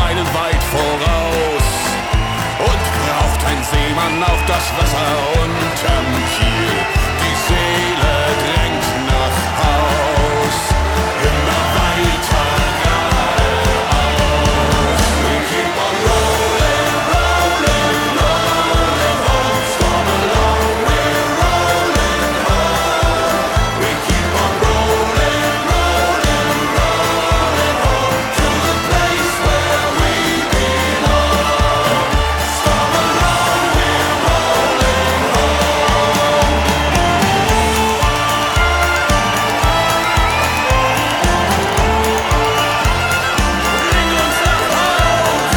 meilenweit voraus. Und braucht ein Seemann auf das Wasser unterm Kiel, die Seele drängt nach Haus, immer weiter geradeaus. We keep on rolling, rolling, rolling home. Storm along, we're rolling home. We keep on rolling, rolling, rolling home to the place where we belong. Storm along, we're rolling home. Bring uns nach Haus.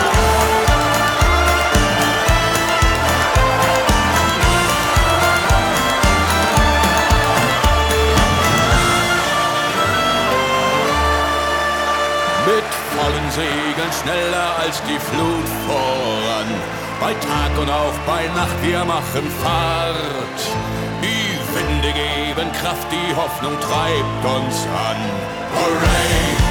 Mit vollen Segeln schneller als die Flut voran. Bei Tag und auch bei Nacht, wir machen Fahrt. Die Winde geben Kraft, die Hoffnung treibt uns an. Hooray!